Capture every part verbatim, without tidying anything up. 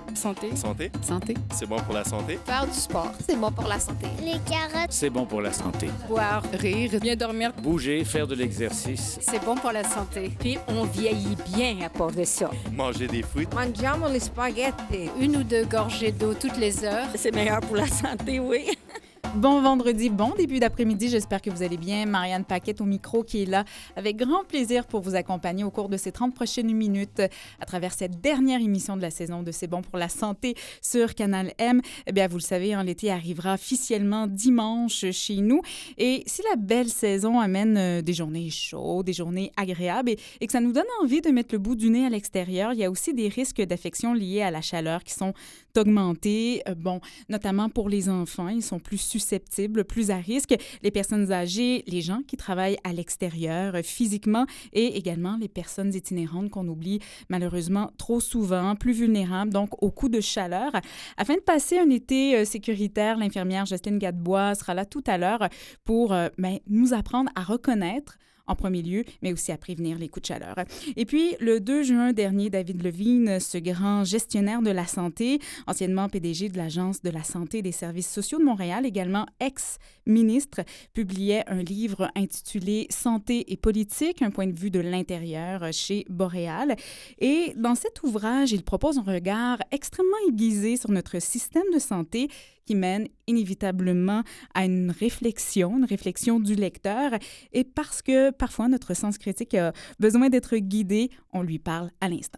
Santé. Santé. Santé. C'est bon pour la santé. Faire du sport, c'est bon pour la santé. Les carottes, c'est bon pour la santé. Boire, rire, bien dormir. Bouger, faire de l'exercice. C'est bon pour la santé. Puis on vieillit bien à part de ça. Manger des fruits. Mangiamo les spaghettis. Une ou deux gorgées d'eau toutes les heures. C'est meilleur pour la santé, oui. Bon vendredi, bon début d'après-midi. J'espère que vous allez bien. Marianne Paquette au micro qui est là avec grand plaisir pour vous accompagner au cours de ces trente prochaines minutes à travers cette dernière émission de la saison de C'est bon pour la santé sur Canal M. Eh bien, vous le savez, hein, l'été arrivera officiellement dimanche chez nous. Et si la belle saison amène euh, des journées chaudes, des journées agréables et, et que ça nous donne envie de mettre le bout du nez à l'extérieur, il y a aussi des risques d'affection liés à la chaleur qui sont augmentés. Euh, bon, notamment pour les enfants, ils sont plus susceptibles, plus à risque. Les personnes âgées, les gens qui travaillent à l'extérieur euh, physiquement et également les personnes itinérantes qu'on oublie malheureusement trop souvent, plus vulnérables donc aux coups de chaleur. Afin de passer un été euh, sécuritaire, l'infirmière Justine Gadebois sera là tout à l'heure pour euh, ben, nous apprendre à reconnaître en premier lieu, mais aussi à prévenir les coups de chaleur. Et puis, le deux juin dernier, David Levine, ce grand gestionnaire de la santé, anciennement P D G de l'Agence de la santé et des services sociaux de Montréal, également ex-ministre, publiait un livre intitulé « Santé et politique, un point de vue de l'intérieur » chez Boréal. Et dans cet ouvrage, il propose un regard extrêmement aiguisé sur notre système de santé qui mène inévitablement à une réflexion, une réflexion du lecteur. Et parce que parfois notre sens critique a besoin d'être guidé, on lui parle à l'instant.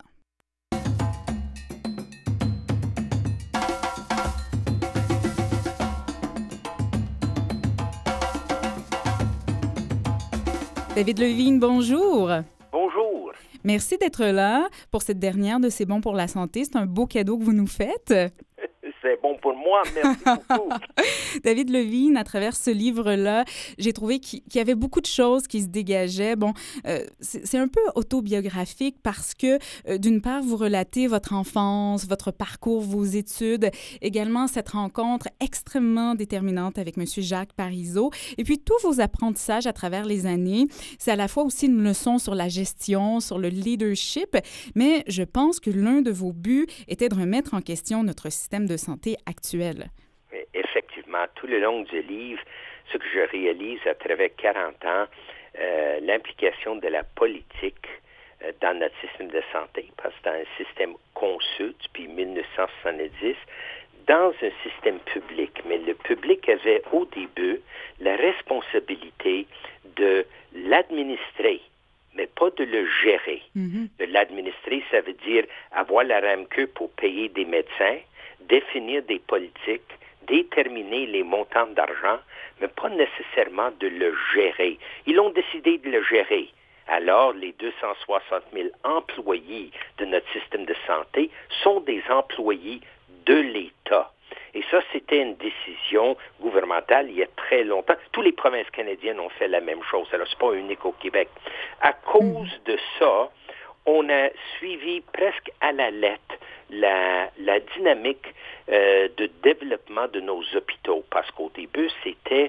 David Levine, bonjour. Bonjour. Merci d'être là pour cette dernière de C'est bon pour la santé. C'est un beau cadeau que vous nous faites. C'est bon pour moi, merci beaucoup. David Levine, à travers ce livre-là, j'ai trouvé qu'il y avait beaucoup de choses qui se dégageaient. Bon, euh, c'est, c'est un peu autobiographique parce que, euh, d'une part, vous relatez votre enfance, votre parcours, vos études, également cette rencontre extrêmement déterminante avec M. Jacques Parizeau, et puis tous vos apprentissages à travers les années. C'est à la fois aussi une leçon sur la gestion, sur le leadership, mais je pense que l'un de vos buts était de remettre en question notre système de santé actuelle. Effectivement, tout le long du livre, ce que je réalise à travers quarante ans, euh, l'implication de la politique euh, dans notre système de santé, parce que c'est un système conçu depuis dix-neuf cent soixante-dix, dans un système public. Mais le public avait au début la responsabilité de l'administrer, mais pas de le gérer. Mm-hmm. De l'administrer, ça veut dire avoir la RAMQ pour payer des médecins, définir des politiques, déterminer les montants d'argent, mais pas nécessairement de le gérer. Ils ont décidé de le gérer. Alors, les deux cent soixante mille employés de notre système de santé sont des employés de l'État. Et ça, c'était une décision gouvernementale il y a très longtemps. Toutes les provinces canadiennes ont fait la même chose. Alors, c'est pas unique au Québec. À cause de ça, on a suivi presque à la lettre la, la dynamique euh, de développement de nos hôpitaux, parce qu'au début, c'était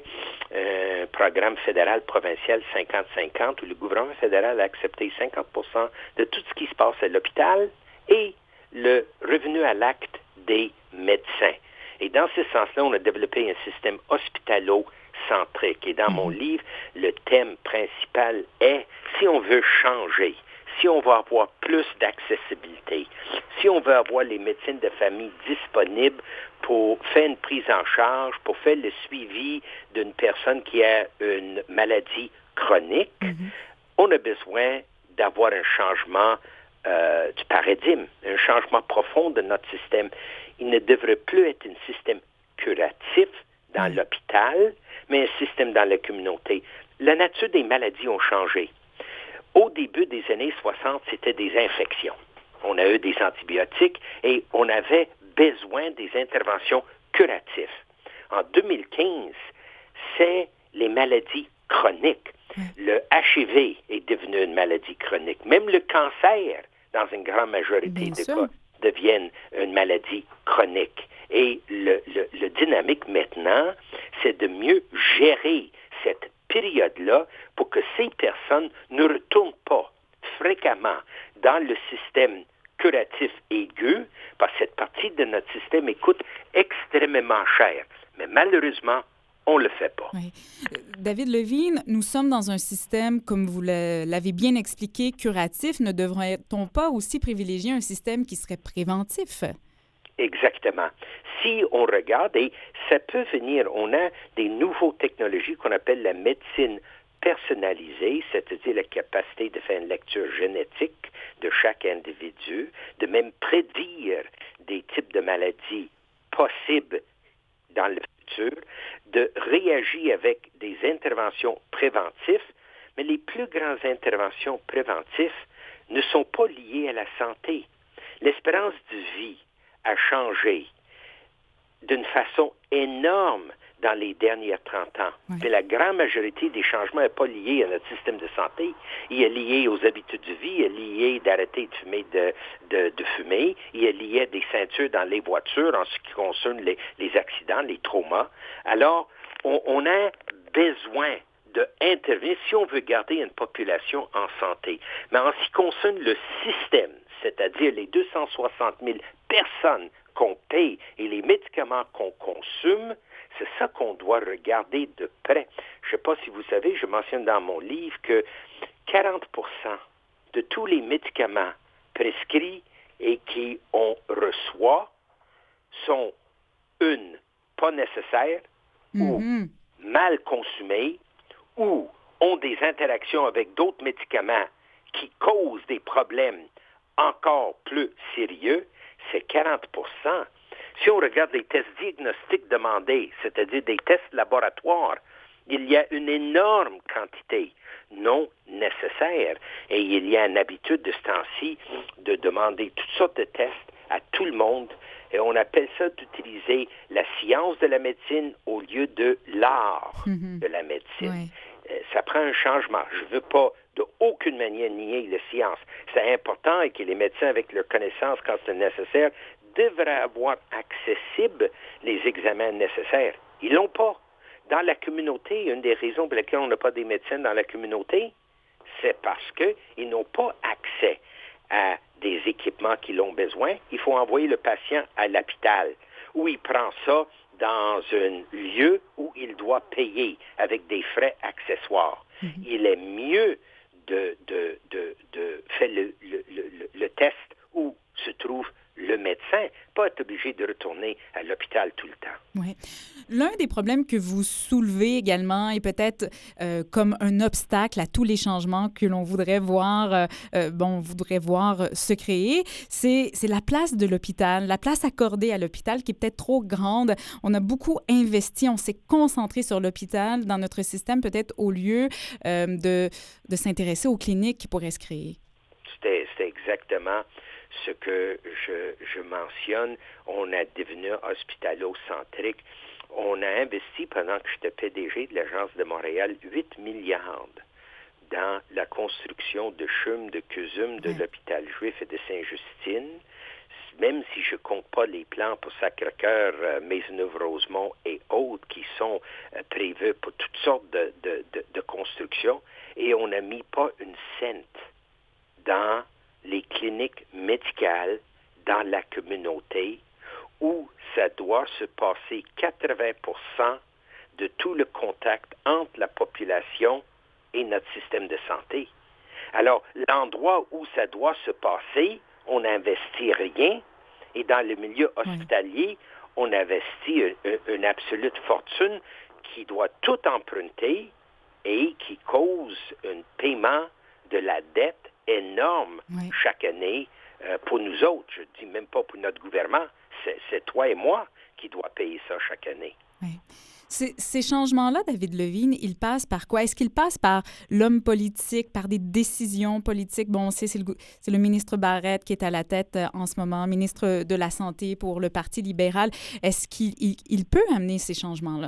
un programme fédéral provincial cinquante cinquante où le gouvernement fédéral a accepté cinquante pour cent de tout ce qui se passe à l'hôpital et le revenu à l'acte des médecins. Et dans ce sens-là, on a développé un système hospitalo-centrique. Et dans mon livre, le thème principal est « Si on veut changer », si on veut avoir plus d'accessibilité, si on veut avoir les médecines de famille disponibles pour faire une prise en charge, pour faire le suivi d'une personne qui a une maladie chronique, mm-hmm. on a besoin d'avoir un changement euh, du paradigme, un changement profond de notre système. Il ne devrait plus être un système curatif dans mm-hmm. l'hôpital, mais un système dans la communauté. La nature des maladies ont changé. Au début des années soixante, c'était des infections. On a eu des antibiotiques et on avait besoin des interventions curatives. En deux mille quinze, c'est les maladies chroniques. Le H I V est devenu une maladie chronique. Même le cancer, dans une grande majorité Bien de sûr. cas, devient une maladie chronique. Et le, le, le dynamique maintenant, c'est de mieux gérer cette période-là pour que ces personnes ne retournent pas fréquemment dans le système curatif aigu, parce que cette partie partie de notre système et coûte extrêmement cher. Mais malheureusement, on ne le fait pas. Oui. David Levine, nous sommes dans un système, comme vous l'avez bien expliqué, curatif. Ne devrait-on pas aussi privilégier un système qui serait préventif? Exactement. Si on regarde, et ça peut venir, on a des nouvelles technologies qu'on appelle la médecine personnalisée, c'est-à-dire la capacité de faire une lecture génétique de chaque individu, de même prédire des types de maladies possibles dans le futur, de réagir avec des interventions préventives, mais les plus grandes interventions préventives ne sont pas liées à la santé. L'espérance de vie a changé d'une façon énorme dans les dernières trente ans. Oui. Mais la grande majorité des changements n'est pas lié à notre système de santé. Il est lié aux habitudes de vie, il est lié d'arrêter de fumer, de, de, de fumer, il est lié à des ceintures dans les voitures en ce qui concerne les, les accidents, les traumas. Alors, on, on a besoin d'intervenir si on veut garder une population en santé. Mais en ce qui concerne le système, c'est-à-dire les deux cent soixante mille personnes qu'on paye et les médicaments qu'on consomme, c'est ça qu'on doit regarder de près. Je ne sais pas si vous savez, je mentionne dans mon livre que quarante pour cent de tous les médicaments prescrits et qu'on reçoit sont, une, pas nécessaires, mm-hmm. ou mal consumés, ou ont des interactions avec d'autres médicaments qui causent des problèmes encore plus sérieux, c'est quarante pour cent. Si on regarde les tests diagnostiques demandés, c'est-à-dire des tests laboratoires, il y a une énorme quantité non nécessaire. Et il y a une habitude de ce temps-ci de demander toutes sortes de tests à tout le monde. Et on appelle ça d'utiliser la science de la médecine au lieu de l'art mm-hmm. de la médecine. Oui. Euh, ça prend un changement. Je ne veux pas de aucune manière nier la science. C'est important et que les médecins, avec leurs connaissances quand c'est nécessaire, devraient avoir accessibles les examens nécessaires. Ils l'ont pas. Dans la communauté, une des raisons pour lesquelles on n'a pas des médecins dans la communauté, c'est parce qu'ils n'ont pas accès à des équipements qu'ils ont besoin. Il faut envoyer le patient à l'hôpital, où il prend ça dans un lieu où il doit payer avec des frais accessoires. Mm-hmm. Il est mieux de, de, de, de faire le, le, le, le test où se trouve le médecin, pas être obligé de retourner à l'hôpital tout le temps. Oui. L'un des problèmes que vous soulevez également, et peut-être euh, comme un obstacle à tous les changements que l'on voudrait voir, euh, euh, bon, voudrait voir se créer, c'est, c'est la place de l'hôpital, la place accordée à l'hôpital qui est peut-être trop grande. On a beaucoup investi, on s'est concentré sur l'hôpital dans notre système, peut-être au lieu euh, de, de s'intéresser aux cliniques qui pourraient se créer. C'était, c'était exactement ce que je, je mentionne. On a devenu hospitalo-centrique. On a investi, pendant que j'étais P D G de l'Agence de Montréal, huit milliards dans la construction de C H U M, de C U S U M, de oui. l'hôpital juif et de Sainte-Justine. Même si je ne compte pas les plans pour Sacré-Cœur, euh, Maisonneuve-Rosemont et autres qui sont euh, prévus pour toutes sortes de, de, de, de constructions. Et on n'a mis pas une cente dans les cliniques médicales dans la communauté où ça doit se passer quatre-vingts pour cent de tout le contact entre la population et notre système de santé. Alors, l'endroit où ça doit se passer, on n'investit rien, et dans le milieu hospitalier, on investit une, une absolue fortune qui doit tout emprunter et qui cause un paiement de la dette énorme oui. chaque année euh, pour nous autres. Je ne dis même pas pour notre gouvernement. C'est, c'est toi et moi qui dois payer ça chaque année. Oui. Ces, ces changements-là, David Levine, ils passent par quoi? Est-ce qu'ils passent par l'homme politique, par des décisions politiques? Bon, on sait, c'est le, c'est le ministre Barrette qui est à la tête euh, en ce moment, ministre de la Santé pour le Parti libéral. Est-ce qu'il il, il peut amener ces changements-là?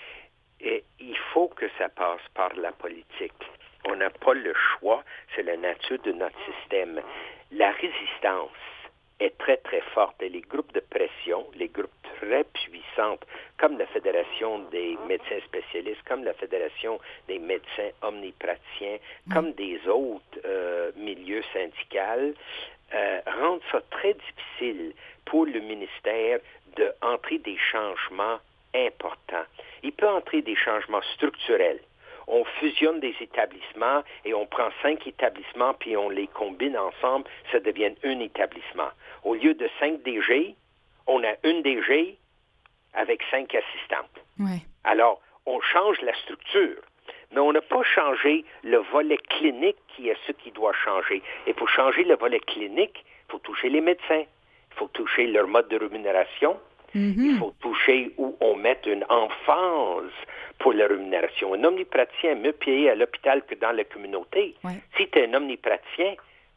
Et il faut que ça passe par la politique. On n'a pas le choix, c'est la nature de notre système. La résistance est très, très forte et les groupes de pression, les groupes très puissants, comme la Fédération des médecins spécialistes, comme la Fédération des médecins omnipraticiens, mmh. comme des autres euh, milieux syndicaux, euh, rendent ça très difficile pour le ministère d'entrer des changements importants. Il peut entrer des changements structurels. On fusionne des établissements et on prend cinq établissements puis on les combine ensemble, ça devient un établissement. Au lieu de cinq D G, on a une D G avec cinq assistantes. Ouais. Alors, on change la structure, mais on n'a pas changé le volet clinique qui est ce qui doit changer. Et pour changer le volet clinique, il faut toucher les médecins, il faut toucher leur mode de rémunération, mm-hmm. il faut toucher où on met une emphase pour la rémunération. Un omnipraticien est mieux payé à l'hôpital que dans la communauté. Ouais. Si tu es un omnipraticien,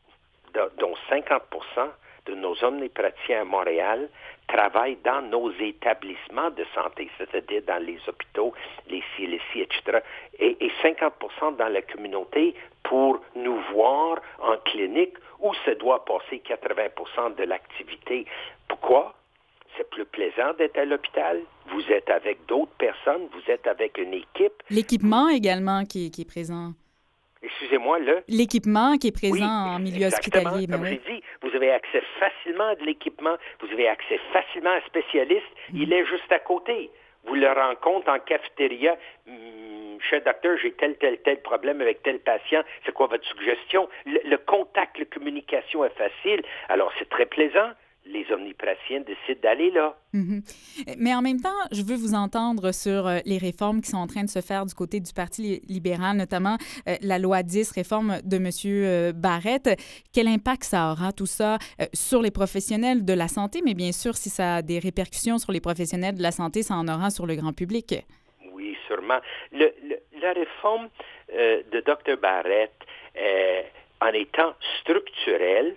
dont cinquante pour cent de nos omnipraticiens à Montréal travaillent dans nos établissements de santé, c'est-à-dire dans les hôpitaux, les C L C, et cetera, et, et cinquante pour cent dans la communauté pour nous voir en clinique où se doit passer quatre-vingts pour cent de l'activité. Pourquoi? C'est plus plaisant d'être à l'hôpital. Vous êtes avec d'autres personnes, vous êtes avec une équipe. L'équipement également qui, qui est présent. Excusez-moi, le... L'équipement qui est présent oui, en milieu exactement. hospitalier. Comme oui. j'ai dit, vous avez accès facilement à de l'équipement, vous avez accès facilement à un spécialiste, mmh. il est juste à côté. Vous le rencontrez en cafétéria, hum, cher docteur, j'ai tel, tel, tel problème avec tel patient, c'est quoi votre suggestion? Le, le contact, la communication est facile, alors c'est très plaisant. Les omnipraticiens décident d'aller là. Mm-hmm. Mais en même temps, je veux vous entendre sur euh, les réformes qui sont en train de se faire du côté du Parti libéral, notamment euh, la loi dix, réforme de M. Euh, Barrette. Quel impact ça aura, tout ça, euh, sur les professionnels de la santé, mais bien sûr, si ça a des répercussions sur les professionnels de la santé, ça en aura sur le grand public. Oui, sûrement. Le, le, la réforme euh, de Dr Barrette, euh, en étant structurelle,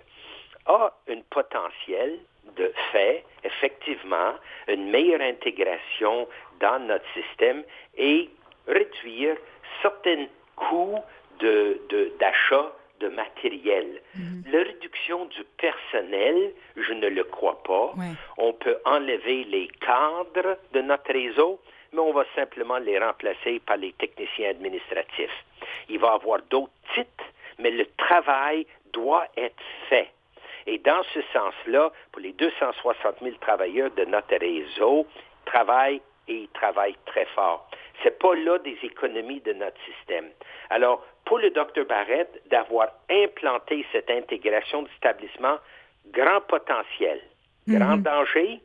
a un potentiel de fait, effectivement, une meilleure intégration dans notre système et réduire certains coûts de, de, d'achat de matériel. Mm-hmm. La réduction du personnel, je ne le crois pas. Ouais. On peut enlever les cadres de notre réseau, mais on va simplement les remplacer par les techniciens administratifs. Il va y avoir d'autres titres, mais le travail doit être fait. Et dans ce sens-là, pour les deux cent soixante mille travailleurs de notre réseau, travaillent et ils travaillent très fort. Ce n'est pas là des économies de notre système. Alors, pour le docteur Barrette, d'avoir implanté cette intégration d'établissement, grand potentiel, mm-hmm. grand danger,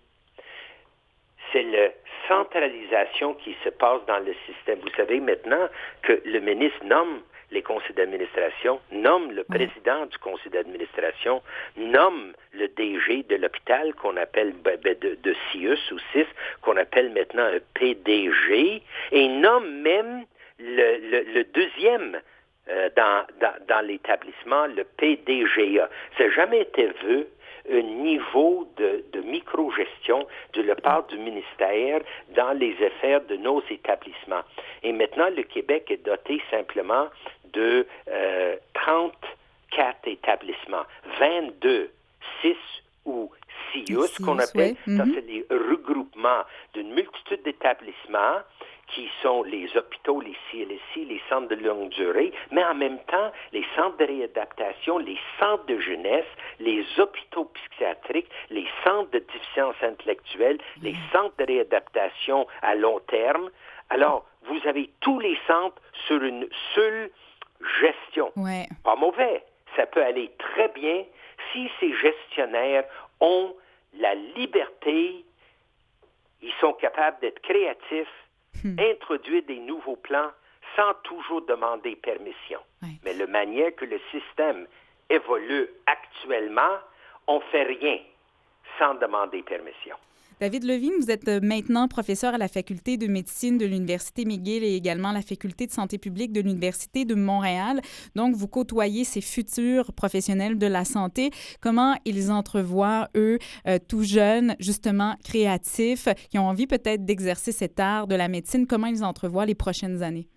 c'est la centralisation qui se passe dans le système. Vous savez maintenant que le ministre nomme les conseils d'administration, nomme le président du conseil d'administration, nomme le D G de l'hôpital qu'on appelle de, de C I U S ou C I S, qu'on appelle maintenant un P D G, et nomme même le, le, le deuxième euh, dans, dans, dans l'établissement, le P D G A. Ça n'a jamais été vu un niveau de, de micro-gestion de la part du ministère dans les affaires de nos établissements. Et maintenant, le Québec est doté simplement de euh, trente-quatre établissements, vingt-deux, six ou C I U S, qu'on appelle, ouais. mm-hmm. ça c'est les regroupements d'une multitude d'établissements qui sont les hôpitaux, les C L S C, les centres de longue durée, mais en même temps, les centres de réadaptation, les centres de jeunesse, les hôpitaux psychiatriques, les centres de déficience intellectuelle, mmh. les centres de réadaptation à long terme. Alors, vous avez tous les centres sur une seule gestion. Ouais. Pas mauvais. Ça peut aller très bien si ces gestionnaires ont la liberté, ils sont capables d'être créatifs, Hmm. introduire des nouveaux plans sans toujours demander permission. Oui. Mais la manière que le système évolue actuellement, on ne fait rien sans demander permission. David Levine, vous êtes maintenant professeur à la Faculté de médecine de l'Université McGill et également à la Faculté de santé publique de l'Université de Montréal. Donc, vous côtoyez ces futurs professionnels de la santé. Comment ils entrevoient, eux, euh, tout jeunes, justement créatifs, qui ont envie peut-être d'exercer cet art de la médecine, comment ils entrevoient les prochaines années?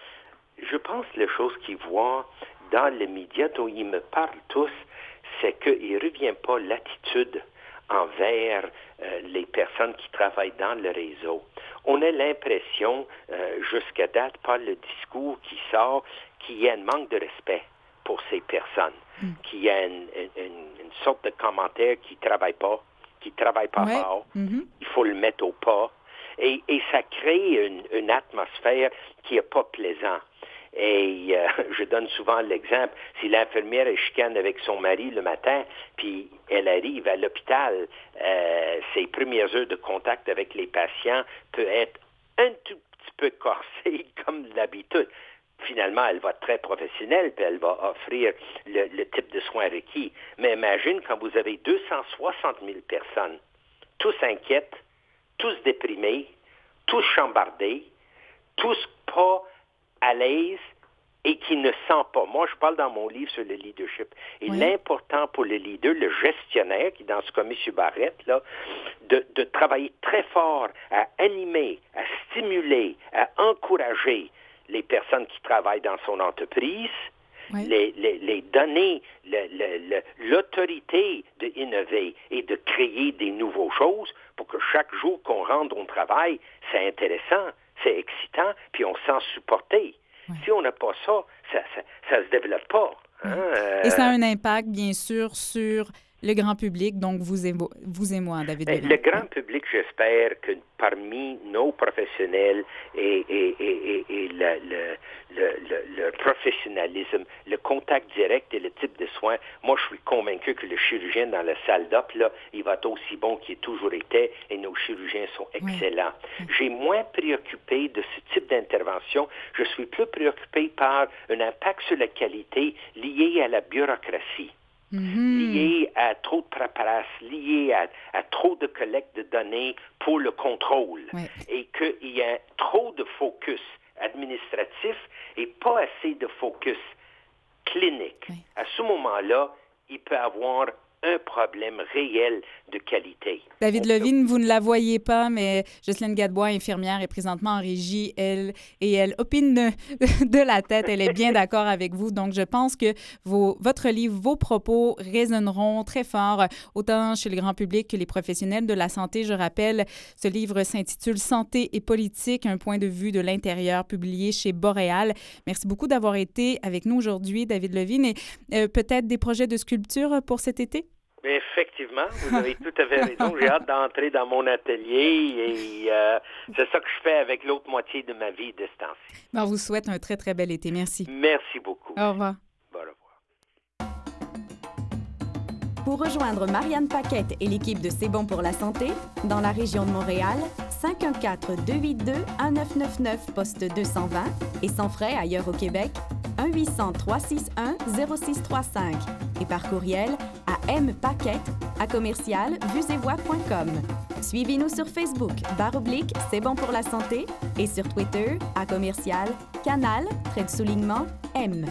Je pense que les choses qu'ils voient dans les médias dont ils me parlent tous, c'est qu'il ne revient pas l'attitude envers euh, les personnes qui travaillent dans le réseau. On a l'impression, euh, jusqu'à date, par le discours qui sort, qu'il y a un manque de respect pour ces personnes, mm. qu'il y a une, une, une sorte de commentaire qui ne travaille pas, qui ne travaille pas ouais. fort, mm-hmm. il faut le mettre au pas. Et, et ça crée une, une atmosphère qui n'est pas plaisante. Et euh, je donne souvent l'exemple, si l'infirmière est chicane avec son mari le matin, puis elle arrive à l'hôpital, euh, ses premières heures de contact avec les patients peut être un tout petit peu corsé comme d'habitude. Finalement, elle va être très professionnelle, puis elle va offrir le, le type de soins requis. Mais imagine quand vous avez deux cent soixante mille personnes, tous inquiètes, tous déprimés, tous chambardés, tous pas à l'aise et qui ne sentent pas. Moi, je parle dans mon livre sur le leadership. Et oui. l'important pour le leader, le gestionnaire, qui dans ce cas, M. Barrette, là, de, de travailler très fort à animer, à stimuler, à encourager les personnes qui travaillent dans son entreprise, oui. les, les, les donner le, le, le, l'autorité d'innover et de créer des nouvelles choses pour que chaque jour qu'on rentre au travail, c'est intéressant, c'est excitant, puis on se sent supporté. Oui. Si on n'a pas ça, ça ne se développe pas. Hein? Oui. Et ça a un impact, bien sûr, sur le grand public, donc vous et, vous et moi, David Levine. Le grand public, j'espère que parmi nos professionnels et, et, et, et, et le, le, le, le, le professionnalisme, le contact direct et le type de soins, moi, je suis convaincu que le chirurgien dans la salle d'op, là, il va être aussi bon qu'il toujours été et nos chirurgiens sont excellents. Oui. J'ai moins préoccupé de ce type d'intervention. Je suis plus préoccupé par un impact sur la qualité lié à la bureaucratie. Mm-hmm. Lié à trop de paperasse, lié à, à trop de collecte de données pour le contrôle. Oui. Et qu'il y a trop de focus administratif et pas assez de focus clinique. Oui. À ce moment-là, il peut y avoir un problème réel de qualité. David Levine, vous ne la voyez pas, mais Jocelyne Gadbois, infirmière, est présentement en régie, elle, et elle opine de, de la tête. Elle est bien d'accord avec vous. Donc, je pense que vos, votre livre, vos propos résonneront très fort, autant chez le grand public que les professionnels de la santé. Je rappelle, ce livre s'intitule « Santé et politique, un point de vue de l'intérieur », publié chez Boréal. Merci beaucoup d'avoir été avec nous aujourd'hui, David Levine, et euh, peut-être des projets de sculpture pour cet été? Effectivement, vous avez tout à fait raison. J'ai hâte d'entrer dans mon atelier et euh, c'est ça que je fais avec l'autre moitié de ma vie de ce temps-ci. On vous souhaite un très, très bel été. Merci. Merci beaucoup. Au revoir. Bon, au revoir. Pour rejoindre Marianne Paquette et l'équipe de C'est bon pour la santé, dans la région de Montréal, cinq un quatre, deux huit deux, un neuf neuf neuf, poste deux cent vingt et sans frais ailleurs au Québec, un huit cents, trois six un, zéro six trois cinq et par courriel à mpaquette à commercial vues et voix point com. Suivez-nous sur Facebook, barre oblique, C'est bon pour la santé et sur Twitter à commercial, canal, trait de soulignement, M.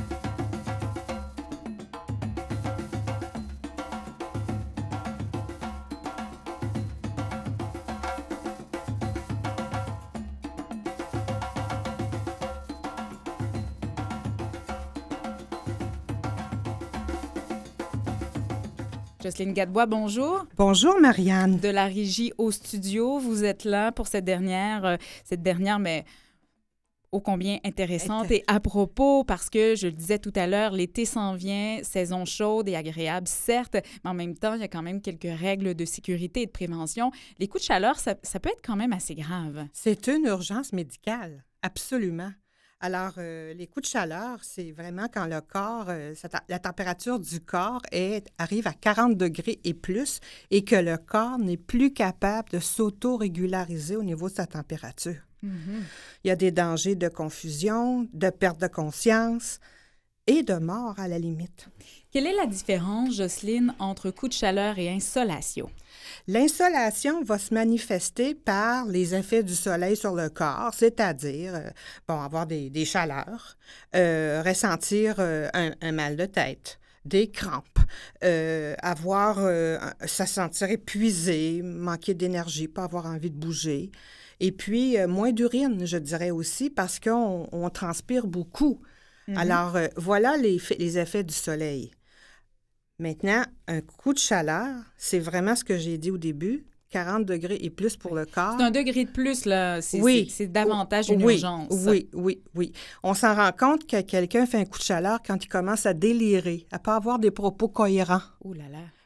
Jocelyne Gadbois, bonjour. Bonjour, Marianne. De la régie au studio, vous êtes là pour cette dernière, euh, cette dernière, mais ô combien intéressante et à propos, parce que, je le disais tout à l'heure, l'été s'en vient, saison chaude et agréable, certes, mais en même temps, il y a quand même quelques règles de sécurité et de prévention. Les coups de chaleur, ça, ça peut être quand même assez grave. C'est une urgence médicale, absolument. Alors, euh, les coups de chaleur, c'est vraiment quand le corps, euh, la température du corps est, arrive à quarante degrés et plus et que le corps n'est plus capable de s'auto-régulariser au niveau de sa température. Mm-hmm. Il y a des dangers de confusion, de perte de conscience et de mort à la limite. Quelle est la différence, Jocelyne, entre coup de chaleur et insolation? L'insolation va se manifester par les effets du soleil sur le corps, c'est-à-dire, euh, bon, avoir des, des chaleurs, euh, ressentir euh, un, un mal de tête, des crampes, euh, avoir, euh, se sentir épuisé, manquer d'énergie, pas avoir envie de bouger. Et puis, euh, moins d'urine, je dirais aussi, parce qu'on on transpire beaucoup. Mm-hmm. Alors, euh, voilà les, les effets du soleil. Maintenant, un coup de chaleur, c'est vraiment ce que j'ai dit au début, quarante degrés et plus pour le corps. C'est un degré de plus, là. C'est, oui. c'est, c'est davantage une oui. urgence. Oui, oui, oui. On s'en rend compte que quelqu'un fait un coup de chaleur quand il commence à délirer, à pas avoir des propos cohérents. Oh là là.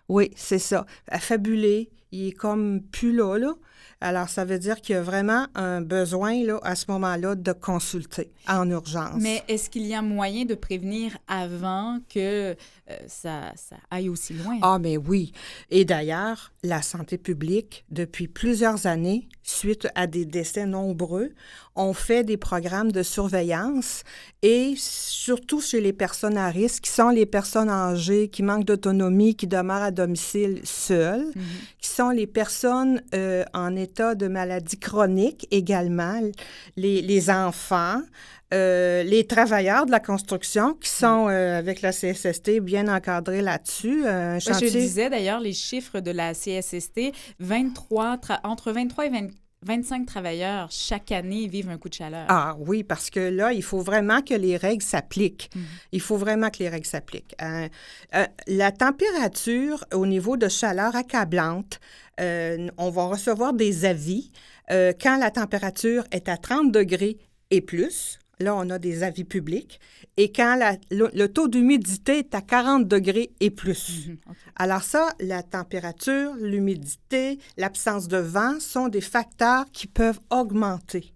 Oui, c'est ça. Affabulé, il est comme plus là, là. Alors, ça veut dire qu'il y a vraiment un besoin, là, à ce moment-là, de consulter en urgence. Mais est-ce qu'il y a moyen de prévenir avant que euh, ça, ça aille aussi loin? Ah, mais oui. Et d'ailleurs, la santé publique, depuis plusieurs années, suite à des décès nombreux, on fait des programmes de surveillance et surtout chez les personnes à risque, qui sont les personnes âgées, qui manquent d'autonomie, qui demeurent à domicile seules, mm-hmm. qui sont les personnes euh, en état de maladie chronique également, les, les enfants, euh, les travailleurs de la construction qui sont, euh, avec la C S S T, bien encadrés là-dessus. Un chantier... Je disais d'ailleurs les chiffres de la C S S T, vingt-trois tra- entre vingt-trois et vingt vingt-cinq travailleurs chaque année vivent un coup de chaleur. Ah oui, parce que là, il faut vraiment que les règles s'appliquent. Mm-hmm. Il faut vraiment que les règles s'appliquent. Euh, euh, la température au niveau de chaleur accablante, euh, on va recevoir des avis euh, quand la température est à trente degrés et plus. Là, on a des avis publics. Et quand la, le, le taux d'humidité est à quarante degrés et plus. Mm-hmm. Okay. Alors ça, la température, l'humidité, l'absence de vent sont des facteurs qui peuvent augmenter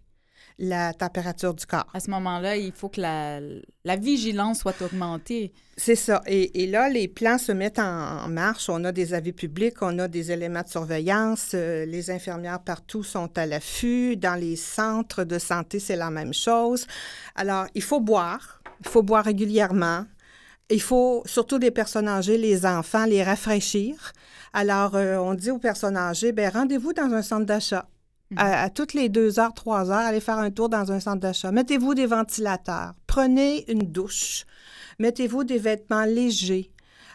la température du corps. À ce moment-là, il faut que la, la vigilance soit augmentée. C'est ça. Et, et là, les plans se mettent en, en marche. On a des avis publics, on a des éléments de surveillance. Euh, les infirmières partout sont à l'affût. Dans les centres de santé, c'est la même chose. Alors, il faut boire. Il faut boire régulièrement. Il faut, surtout des personnes âgées, les enfants, les rafraîchir. Alors, euh, on dit aux personnes âgées, bien, rendez-vous dans un centre d'achat. À, à toutes les deux heures, trois heures, allez faire un tour dans un centre d'achat. Mettez-vous des ventilateurs. Prenez une douche. Mettez-vous des vêtements légers.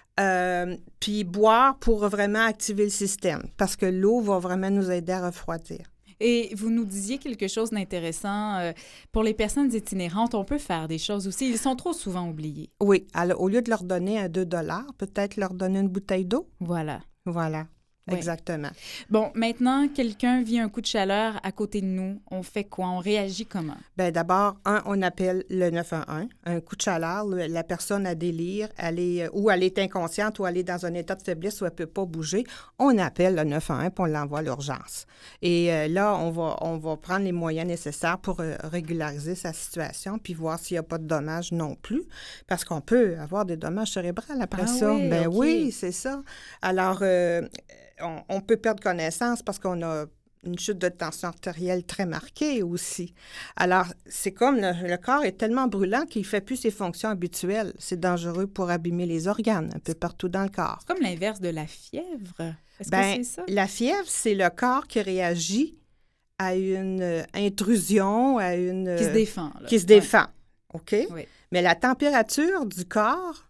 Euh, puis boire pour vraiment activer le système parce que l'eau va vraiment nous aider à refroidir. Et vous nous disiez quelque chose d'intéressant. Euh, pour les personnes itinérantes, on peut faire des choses aussi. Ils sont trop souvent oubliés. Oui. Alors, au lieu de leur donner un deux dollars, peut-être leur donner une bouteille d'eau. Voilà. Voilà. Oui. Exactement. Bon, maintenant, quelqu'un vit un coup de chaleur à côté de nous. On fait quoi? On réagit comment? Bien, d'abord, un, on appelle le neuf un un. Un coup de chaleur, le, la personne a délire, elle est, ou elle est inconsciente, ou elle est dans un état de faiblesse, ou elle ne peut pas bouger. On appelle le neuf un un, puis on l'envoie à l'urgence. Et euh, là, on va, on va prendre les moyens nécessaires pour euh, régulariser sa situation, puis voir s'il n'y a pas de dommages non plus, parce qu'on peut avoir des dommages cérébraux après ah ça. Oui, ben okay. oui, c'est ça. Alors... Euh, On, on peut perdre connaissance parce qu'on a une chute de tension artérielle très marquée aussi. Alors, c'est comme le, le corps est tellement brûlant qu'il ne fait plus ses fonctions habituelles. C'est dangereux pour abîmer les organes un peu partout dans le corps. C'est comme l'inverse de la fièvre. Est-ce ben, que c'est ça? La fièvre, c'est le corps qui réagit à une intrusion, à une... Qui se défend. Là. Qui se défend, ouais. OK? Oui. Mais la température du corps...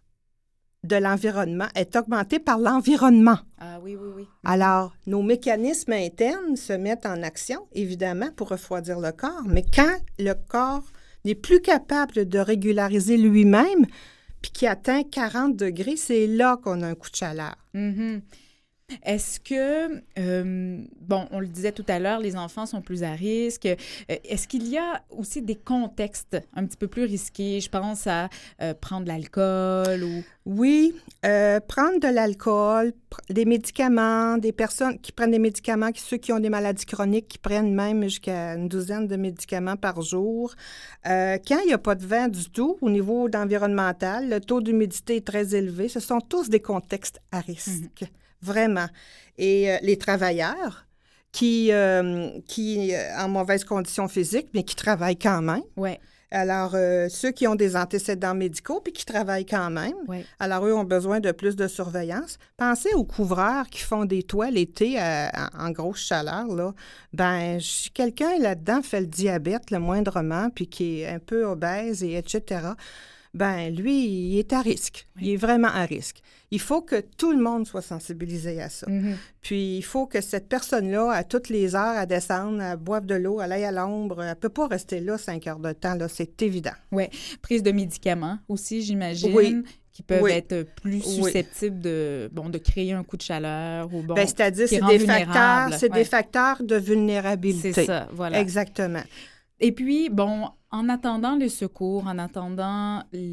de l'environnement est augmentée par l'environnement. Ah oui, oui, oui. Alors, nos mécanismes internes se mettent en action, évidemment, pour refroidir le corps, mais quand le corps n'est plus capable de régulariser lui-même, puis qu'il atteint quarante degrés, c'est là qu'on a un coup de chaleur. Mm-hmm. Est-ce que, euh, bon, on le disait tout à l'heure, les enfants sont plus à risque. Euh, est-ce qu'il y a aussi des contextes un petit peu plus risqués? Je pense à euh, prendre de l'alcool ou... Oui, euh, prendre de l'alcool, pr- des médicaments, des personnes qui prennent des médicaments, ceux qui ont des maladies chroniques, qui prennent même jusqu'à une douzaine de médicaments par jour. Euh, quand il n'y a pas de vent du tout, au niveau environnemental, le taux d'humidité est très élevé. Ce sont tous des contextes à risque. Mm-hmm. Vraiment. Et euh, les travailleurs qui, euh, qui euh, en mauvaise condition physique, mais qui travaillent quand même. Oui. Alors, euh, ceux qui ont des antécédents médicaux puis qui travaillent quand même, oui. alors eux ont besoin de plus de surveillance. Pensez aux couvreurs qui font des toits l'été euh, en, en grosse chaleur, là. Ben, si quelqu'un là-dedans fait le diabète le moindrement puis qui est un peu obèse et et cetera, ben lui, il est à risque. Oui. Il est vraiment à risque. Il faut que tout le monde soit sensibilisé à ça. Mm-hmm. Puis, il faut que cette personne-là, à toutes les heures, à descendre, à boire de l'eau, à aller à l'ombre, elle ne peut pas rester là cinq heures de temps, là, c'est évident. Oui. Prise de médicaments aussi, j'imagine. Oui. Qui peuvent oui. être plus susceptibles oui. de, bon, de créer un coup de chaleur ou bon. Bien, c'est-à-dire, c'est des facteurs, c'est ouais. des facteurs de vulnérabilité. C'est ça, voilà. Exactement. Et puis, bon, en attendant les secours, en attendant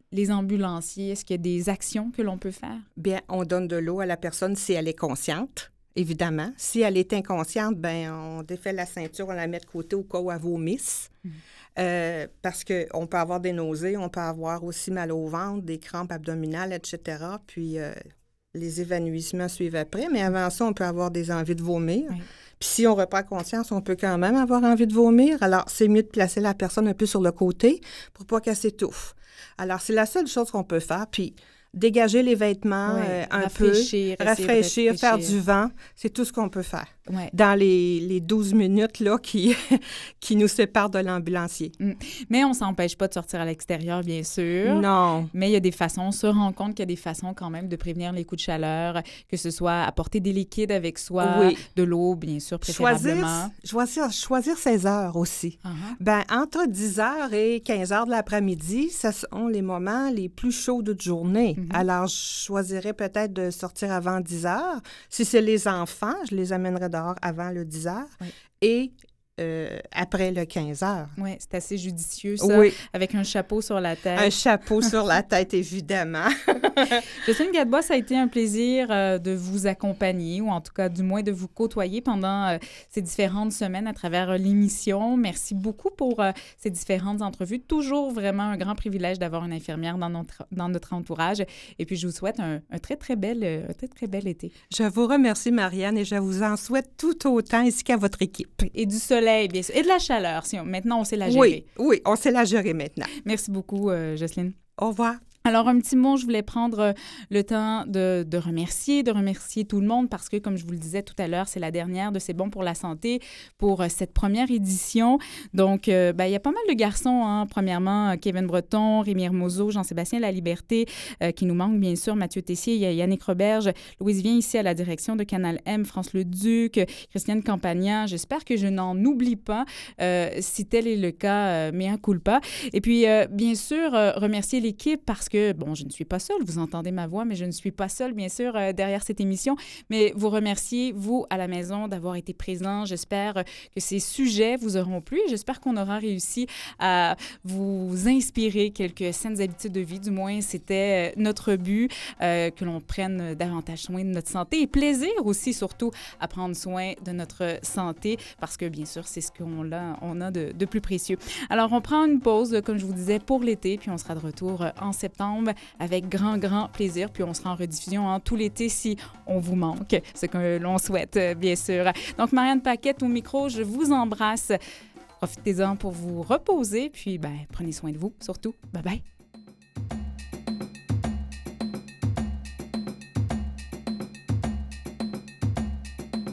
les ambulanciers, est-ce qu'il y a des actions que l'on peut faire? Bien, on donne de l'eau à la personne si elle est consciente, évidemment. Si elle est inconsciente, bien, on défait la ceinture, on la met de côté au cas où elle vomisse. Mmh. Euh, parce qu'on peut avoir des nausées, on peut avoir aussi mal au ventre, des crampes abdominales, et cetera. Puis euh, les évanouissements suivent après. Mais avant ça, on peut avoir des envies de vomir. Oui. Puis si on reprend conscience, on peut quand même avoir envie de vomir. Alors, c'est mieux de placer la personne un peu sur le côté pour pas qu'elle s'étouffe. Alors, c'est la seule chose qu'on peut faire. Puis, dégager les vêtements oui, euh, un rafraîchir, peu, rafraîchir, faire du vent, c'est tout ce qu'on peut faire. Oui. Dans les, les douze minutes là, qui, qui nous séparent de l'ambulancier. Mm. Mais on ne s'empêche pas de sortir à l'extérieur, bien sûr. Non. Mais il y a des façons, on se rend compte qu'il y a des façons quand même de prévenir les coups de chaleur, que ce soit apporter des liquides avec soi, oui. de l'eau, bien sûr, préférablement. Choisir, choisir, choisir ses heures aussi. Uh-huh. Ben, entre dix heures et quinze heures de l'après-midi, ce sont les moments les plus chauds de journée. Mm-hmm. Alors, je choisirais peut-être de sortir avant dix heures. Si c'est les enfants, je les amènerais dehors avant le dix heures oui. et euh, après le quinze heures. Oui, c'est assez judicieux, ça, oui. avec un chapeau sur la tête. Un chapeau sur la tête, évidemment. Jocelyne Gadebois, ça a été un plaisir euh, de vous accompagner, ou en tout cas, du moins, de vous côtoyer pendant euh, ces différentes semaines à travers euh, l'émission. Merci beaucoup pour euh, ces différentes entrevues. Toujours vraiment un grand privilège d'avoir une infirmière dans notre, dans notre entourage. Et puis, je vous souhaite un, un, très, très bel, un très, très bel été. Je vous remercie, Marianne, et je vous en souhaite tout autant, ainsi qu'à votre équipe. Et du soleil. Bien sûr. Et de la chaleur. Si on, maintenant, on sait la gérer. Oui, oui, on sait la gérer maintenant. Merci beaucoup, euh, Jocelyne. Au revoir. Alors, un petit mot, je voulais prendre le temps de, de remercier, de remercier tout le monde parce que, comme je vous le disais tout à l'heure, c'est la dernière de C'est bon pour la santé pour cette première édition. Donc, euh, ben, il y a pas mal de garçons, hein. Premièrement, Kevin Breton, Rémi Hermoso, Jean-Sébastien Laliberté, euh, qui nous manquent, bien sûr, Mathieu Tessier, il y a Yannick Roberge, Louise Vien ici à la direction de Canal M, France Leduc, Christiane Campagna. J'espère que je n'en oublie pas. Euh, si tel est le cas, euh, mea culpa. Et puis, euh, bien sûr, euh, remercier l'équipe parce que, bon, je ne suis pas seule, vous entendez ma voix, mais je ne suis pas seule, bien sûr, euh, derrière cette émission, mais vous remercier, vous, à la maison, d'avoir été présents. J'espère que ces sujets vous auront plu et j'espère qu'on aura réussi à vous inspirer quelques saines habitudes de vie. Du moins, c'était notre but, euh, que l'on prenne davantage soin de notre santé et plaisir aussi, surtout, à prendre soin de notre santé parce que, bien sûr, c'est ce qu'on a, on a de, de plus précieux. Alors, on prend une pause, comme je vous disais, pour l'été, puis on sera de retour en septembre avec grand, grand plaisir. Puis on sera en rediffusion hein, tout l'été si on vous manque, ce que l'on souhaite, bien sûr. Donc, Marianne Paquette au micro, je vous embrasse. Profitez-en pour vous reposer. Puis, ben, prenez soin de vous, surtout. Bye-bye.